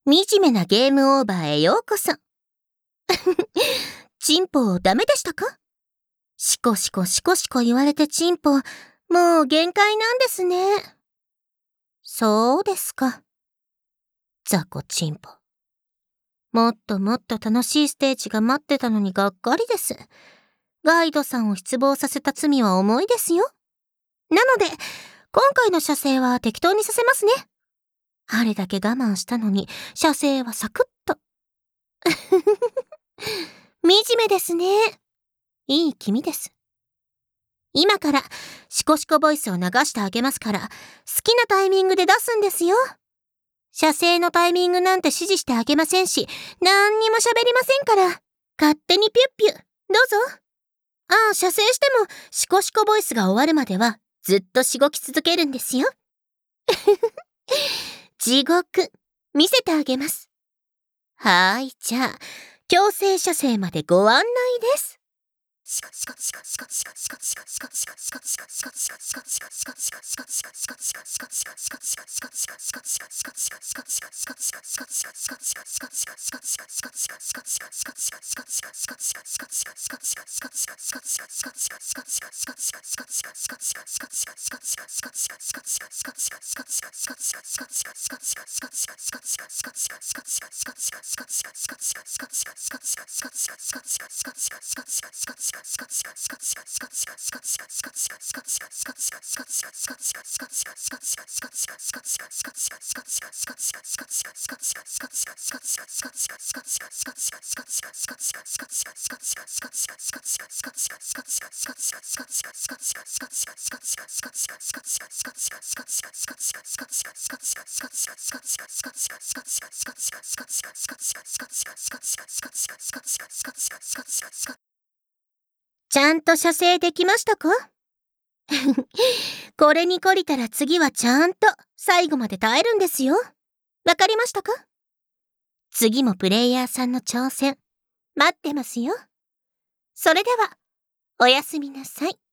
惨めなゲームオーバーへようこそ。チンポダメでしたか？シコシコシコシコ言われてチンポ、もう限界なんですね。そうですか。雑魚チンポ。もっともっと楽しいステージが待ってたのにがっかりです。ガイドさんを失望させた罪は重いですよ。なので、今回の射精は適当にさせますね。あれだけ我慢したのに、射精はサクッと。惨めですね。いい気味です。今からシコシコボイスを流してあげますから、好きなタイミングで出すんですよ。射精のタイミングなんて指示してあげませんし、何にも喋りませんから、勝手にピュッピュ、どうぞ。射精してもシコシコボイスが終わるまではずっとしごき続けるんですよ。地獄、見せてあげます。じゃあ、強制射精までご案内です。ちゃんと射精できましたか？これに懲りたら次はちゃんと最後まで耐えるんですよ。わかりましたか？次もプレイヤーさんの挑戦待ってますよ。それではおやすみなさい。